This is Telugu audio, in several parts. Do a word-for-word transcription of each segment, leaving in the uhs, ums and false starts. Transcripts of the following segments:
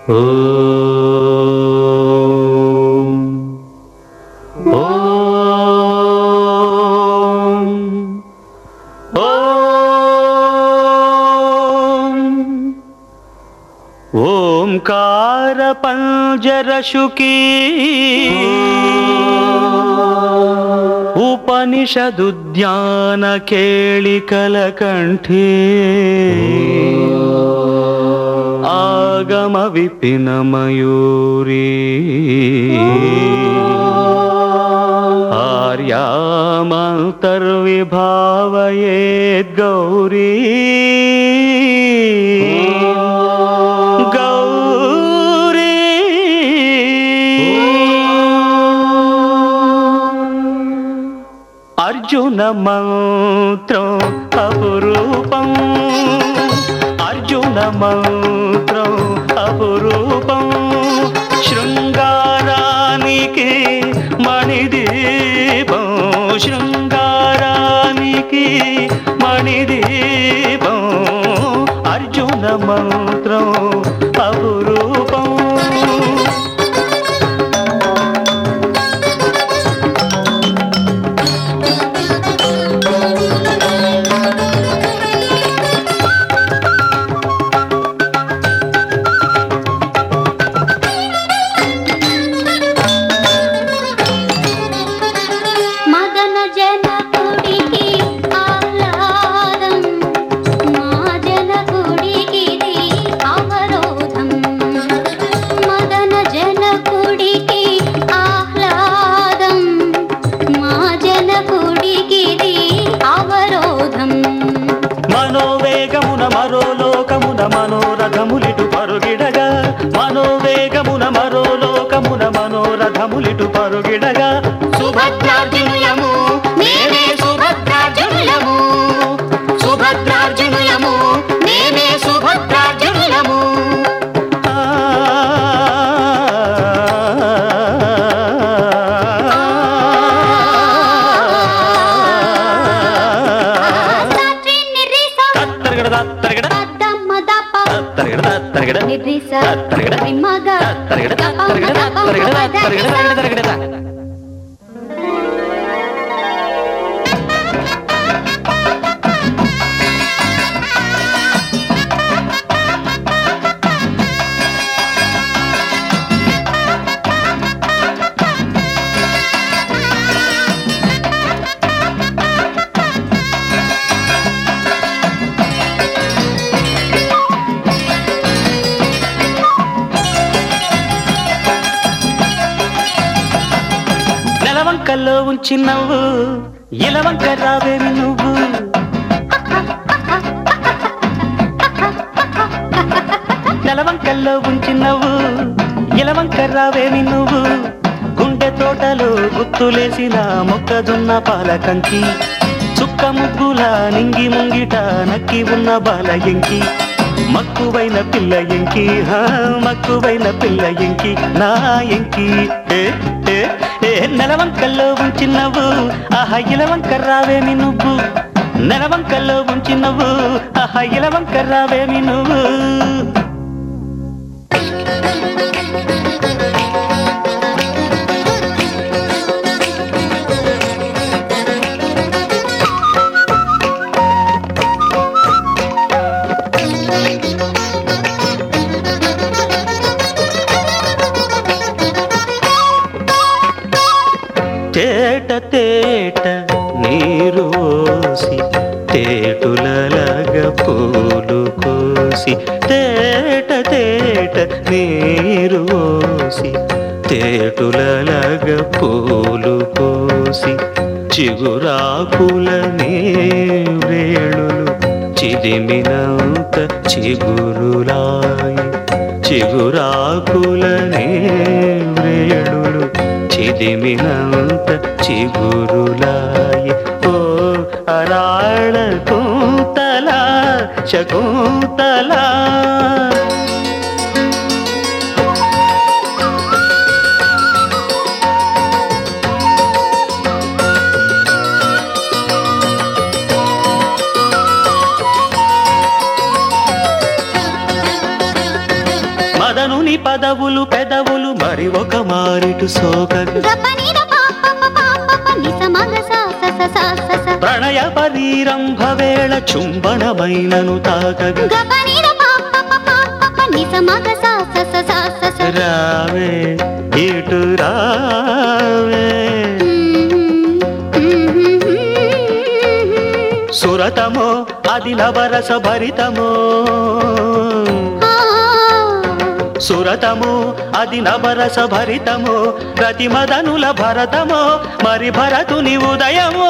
ఓం ఓం ఓం ఓంకార పంజరశుకీ ఉపనిషదుద్యాన కేళికల కంఠే ఆగమ విపిన మయూరీ ఆర్యామంతర్విభావయేద్గౌరీ గౌరీ అర్జున మంత్రం అపురూపం అర్జున మంత్రం అపురూపం శృంగారానికి మణిదీపం శృంగారానికి మణిదీపం అర్జున మంత్రం అపురూపం మనోవేగమున మరో లోకమున మనోరథములిటు పరుగిడగా మనోవేగమున మరో లోకమున మనోరథములిటు పరుగిడగా సుభద్రార్జునులము మేమే సుభద్రార్జునులము సుభద్రార్జునులము మేమే సుభద్రార్జునులము నెలవంకల్లో ఉంచి నవ్వు ఇలవంక రావేమి నువ్వు నెలవంకల్లో ఉంచి నవ్వు ఇలవంక రావేమి నువ్వు గుండె తోటలో గుత్తులేసిన మొక్కజొన్న పాల కంకి చుక్క ముగ్గుల నింగి ముంగిట నక్కి ఉన్న బాల ఎంకి మక్కువైన పిల్ల ఎంకి హా మక్కువైన పిల్ల ఎంకి నా ఎంకి ఏ ఏ ఏ నెలవంకల్లో ఉంచి నవ్వు ఆహా ఇలవంక రావేమి నువ్వు నెలవంకల్లో ఉంచి నవ్వు ఆహా ఇలవంక రావేమి నువ్వు తేట తేట నీరు ఓసి తేటులలగ పూలు కోసి తేట తేట నీరు ఓసి తేటులలగ పూలు కోసి చిగురాకుల నీరేళులు చిదిమినంత చిగురులాయి చిగురాకుల నీరేళులు చిదిమినంత చిగురులాయి ఓ అరాళ కుంతల శకుంతల మదనుని పదవులు పెదవులు మరి ఒక మారిటు సోకగా ప్రణయ పరీరంభ వేళ చుంబనమైనను తాకగా రావే ఇటు రావే సురతమో అది లవరస భరితమో సురతము అది నవరస భరితమో ప్రతి మదనుల భరతమో మరి భరతుని ఉదయమో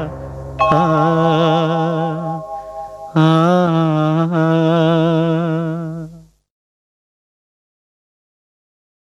ఆ